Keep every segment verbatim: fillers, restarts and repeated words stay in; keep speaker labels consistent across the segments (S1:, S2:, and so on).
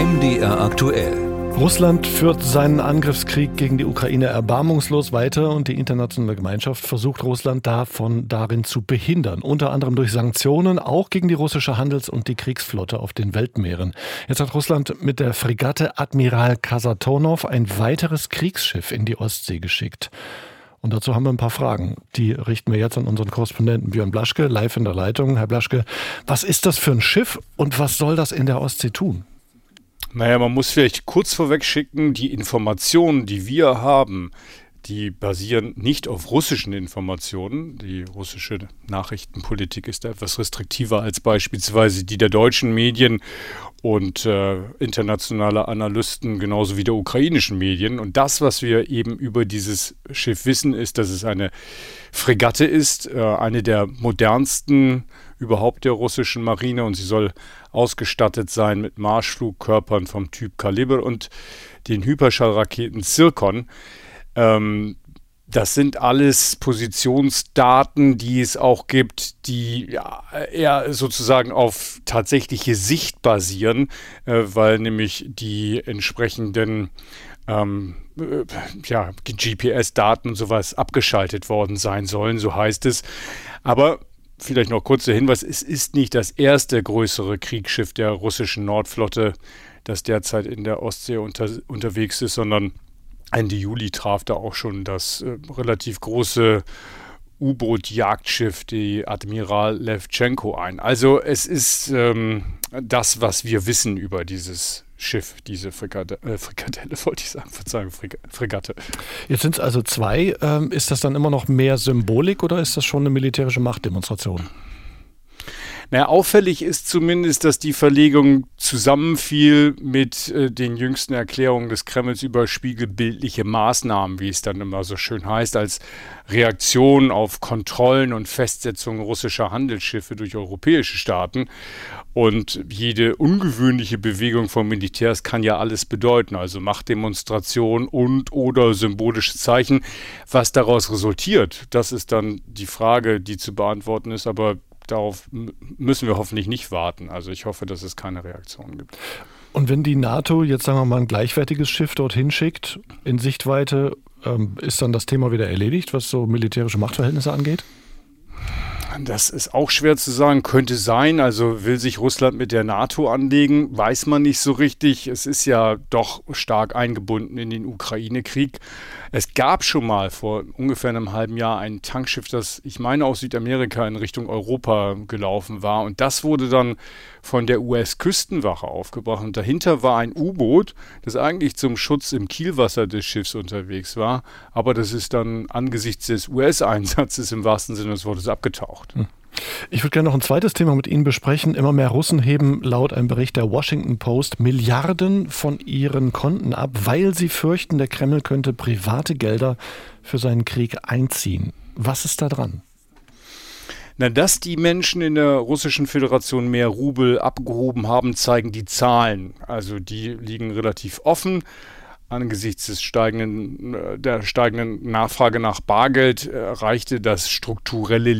S1: M D R aktuell.
S2: Russland führt seinen Angriffskrieg gegen die Ukraine erbarmungslos weiter und die internationale Gemeinschaft versucht Russland davon darin zu behindern. Unter anderem durch Sanktionen, auch gegen die russische Handels- und die Kriegsflotte auf den Weltmeeren. Jetzt hat Russland mit der Fregatte Admiral Kasatonov ein weiteres Kriegsschiff in die Ostsee geschickt. Und dazu haben wir ein paar Fragen. Die richten wir jetzt an unseren Korrespondenten Björn Blaschke, live in der Leitung. Herr Blaschke, was ist das für ein Schiff und was soll das in der Ostsee tun?
S3: Naja, man muss vielleicht kurz vorweg schicken, die Informationen, die wir haben, die basieren nicht auf russischen Informationen. Die russische Nachrichtenpolitik ist etwas restriktiver als beispielsweise die der deutschen Medien und äh, internationale Analysten, genauso wie der ukrainischen Medien. Und das, was wir eben über dieses Schiff wissen, ist, dass es eine Fregatte ist, äh, eine der modernsten überhaupt der russischen Marine, und sie soll ausgestattet sein mit Marschflugkörpern vom Typ Kaliber und den Hyperschallraketen Zirkon. Ähm, das sind alles Positionsdaten, die es auch gibt, die ja, eher sozusagen auf tatsächliche Sicht basieren, äh, weil nämlich die entsprechenden ähm, äh, ja, G P S-Daten und sowas abgeschaltet worden sein sollen, so heißt es. Aber vielleicht noch kurz der Hinweis, es ist nicht das erste größere Kriegsschiff der russischen Nordflotte, das derzeit in der Ostsee unter, unterwegs ist, sondern Ende Juli traf da auch schon das äh, relativ große U-Boot-Jagdschiff, die Admiral Lewtschenko, ein. Also es ist ähm, das, was wir wissen über dieses Schiff, diese Frikade, äh, Frikadelle, wollte ich sagen, Verzeihung, Frig- Fregatte.
S2: Jetzt sind es also zwei. Ähm, ist das dann immer noch mehr Symbolik oder ist das schon eine militärische Machtdemonstration?
S3: Naja, auffällig ist zumindest, dass die Verlegung zusammenfiel mit äh, den jüngsten Erklärungen des Kremls über spiegelbildliche Maßnahmen, wie es dann immer so schön heißt, als Reaktion auf Kontrollen und Festsetzungen russischer Handelsschiffe durch europäische Staaten. Und jede ungewöhnliche Bewegung von Militärs kann ja alles bedeuten, also Machtdemonstration und oder symbolische Zeichen. Was daraus resultiert, das ist dann die Frage, die zu beantworten ist, aber darauf müssen wir hoffentlich nicht warten. Also ich hoffe, dass es keine Reaktion gibt.
S2: Und wenn die NATO jetzt, sagen wir mal, ein gleichwertiges Schiff dorthin schickt, in Sichtweite, ähm, ist dann das Thema wieder erledigt, was so militärische Machtverhältnisse angeht?
S3: Das ist auch schwer zu sagen, könnte sein. Also will sich Russland mit der NATO anlegen, weiß man nicht so richtig. Es ist ja doch stark eingebunden in den Ukraine-Krieg. Es gab schon mal vor ungefähr einem halben Jahr ein Tankschiff, das, ich meine, aus Südamerika in Richtung Europa gelaufen war. Und das wurde dann von der U S-Küstenwache aufgebracht. Und dahinter war ein U-Boot, das eigentlich zum Schutz im Kielwasser des Schiffs unterwegs war. Aber das ist dann angesichts des U S-Einsatzes im wahrsten Sinne des Wortes abgetaucht.
S2: Ich würde gerne noch ein zweites Thema mit Ihnen besprechen. Immer mehr Russen heben laut einem Bericht der Washington Post Milliarden von ihren Konten ab, weil sie fürchten, der Kreml könnte private Gelder für seinen Krieg einziehen. Was ist da dran?
S3: Na, dass die Menschen in der Russischen Föderation mehr Rubel abgehoben haben, zeigen die Zahlen. Also die liegen relativ offen. Angesichts des steigenden, der steigenden Nachfrage nach Bargeld erreichte das strukturelle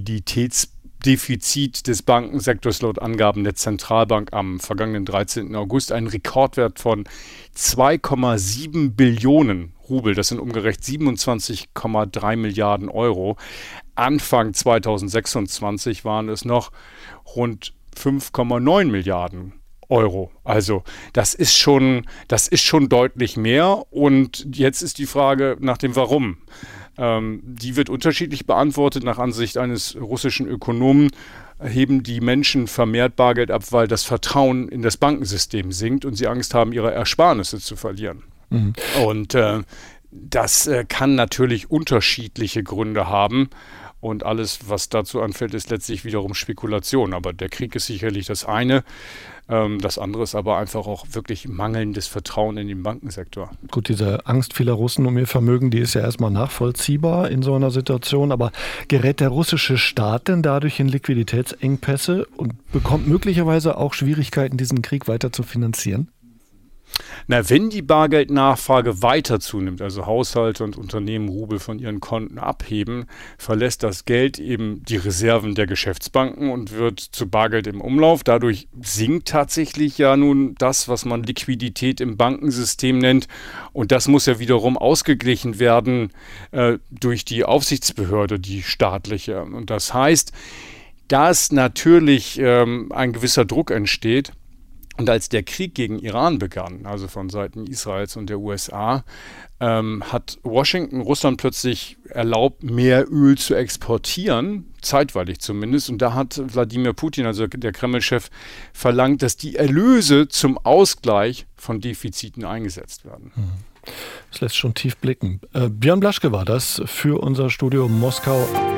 S3: Liquiditätsdefizit des Bankensektors laut Angaben der Zentralbank am vergangenen dreizehnten August einen Rekordwert von zwei Komma sieben Billionen Rubel. Das sind umgerechnet siebenundzwanzig Komma drei Milliarden Euro. Anfang zweitausendsechsundzwanzig waren es noch rund fünf Komma neun Milliarden Euro. Also das ist schon, das ist schon deutlich mehr. Und jetzt ist die Frage nach dem Warum. Ähm, die wird unterschiedlich beantwortet. Nach Ansicht eines russischen Ökonomen heben die Menschen vermehrt Bargeld ab, weil das Vertrauen in das Bankensystem sinkt und sie Angst haben, ihre Ersparnisse zu verlieren. Mhm. Und äh, das äh, kann natürlich unterschiedliche Gründe haben. Und alles, was dazu anfällt, ist letztlich wiederum Spekulation. Aber der Krieg ist sicherlich das eine. Ähm, das andere ist aber einfach auch wirklich mangelndes Vertrauen in den Bankensektor.
S2: Gut, diese Angst vieler Russen um ihr Vermögen, die ist ja erstmal nachvollziehbar in so einer Situation. Aber gerät der russische Staat denn dadurch in Liquiditätsengpässe und bekommt möglicherweise auch Schwierigkeiten, diesen Krieg weiter zu finanzieren?
S3: Na, wenn die Bargeldnachfrage weiter zunimmt, also Haushalte und Unternehmen Rubel von ihren Konten abheben, verlässt das Geld eben die Reserven der Geschäftsbanken und wird zu Bargeld im Umlauf. Dadurch sinkt tatsächlich ja nun das, was man Liquidität im Bankensystem nennt. Und das muss ja wiederum ausgeglichen werden äh, durch die Aufsichtsbehörde, die staatliche. Und das heißt, dass natürlich ähm, ein gewisser Druck entsteht. Und als der Krieg gegen Iran begann, also von Seiten Israels und der U S A, ähm, hat Washington Russland plötzlich erlaubt, mehr Öl zu exportieren, zeitweilig zumindest. Und da hat Wladimir Putin, also der Kreml-Chef, verlangt, dass die Erlöse zum Ausgleich von Defiziten eingesetzt werden.
S2: Das lässt schon tief blicken. Äh, Björn Blaschke war das für unser Studio Moskau.